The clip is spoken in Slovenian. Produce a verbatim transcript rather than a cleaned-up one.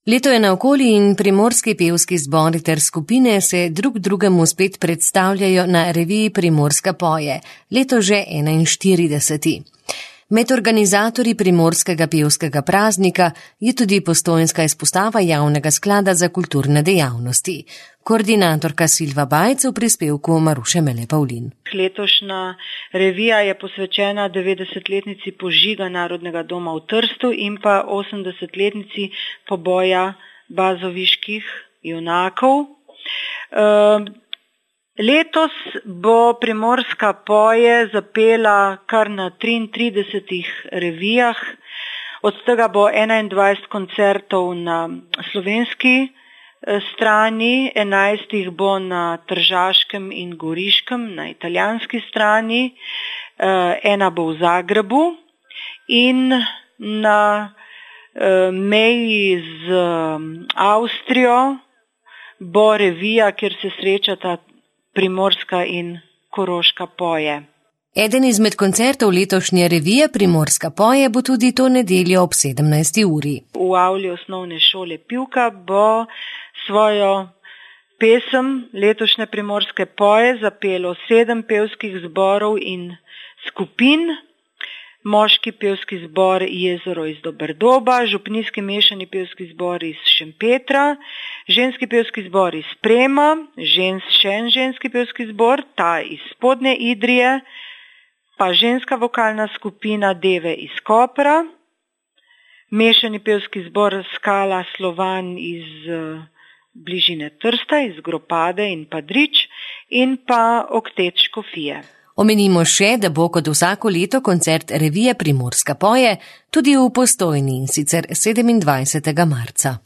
Leto je naokoli in primorski pevski zbori ter skupine se drug drugemu spet predstavljajo na reviji Primorska poje, leto že enainštirideseti. Med organizatorji primorskega pevskega praznika je tudi postojnska izpostava Javnega sklada za kulturne dejavnosti. Koordinatorka Silva Bajc v prispevku Maruše Mele Pavlin. Letošnja revija je posvečena devetdesetletnici požiga Narodnega doma v Trstu in pa osemdesetletnici poboja bazoviških junakov. E, letos bo Primorska poje zapela kar na triintridesetih revijah, od tega bo enaindvajset koncertov na slovenski strani, enajst jih bo na tržaškem in goriškem, na italijanski strani, ena bo v Zagrebu in na meji z Avstrijo bo revija, kjer se srečata Primorska in Koroška poje. Eden izmed koncertov letošnje revije Primorska poje bo tudi to nedeljo ob sedemnajsti uri. V avli osnovne šole Pivka bo svojo pesem letošnje Primorske poje zapelo sedem pevskih zborov in skupin. Moški pevski zbor Jezero iz Doberdoba, župnijski mešani pevski zbor iz Šempetra, ženski pevski zbor iz Sprema, žens, še en ženski pevski zbor, ta iz Spodnje Idrije, pa ženska vokalna skupina Deve iz Kopra, mešani pevski zbor Skala Slovan iz bližine Trsta, iz Gropade in Padrič in pa Oktet Škofije. Omenimo še, da bo kot vsako leto koncert revije Primorska poje tudi v Postojni, in sicer sedemindvajsetega marca.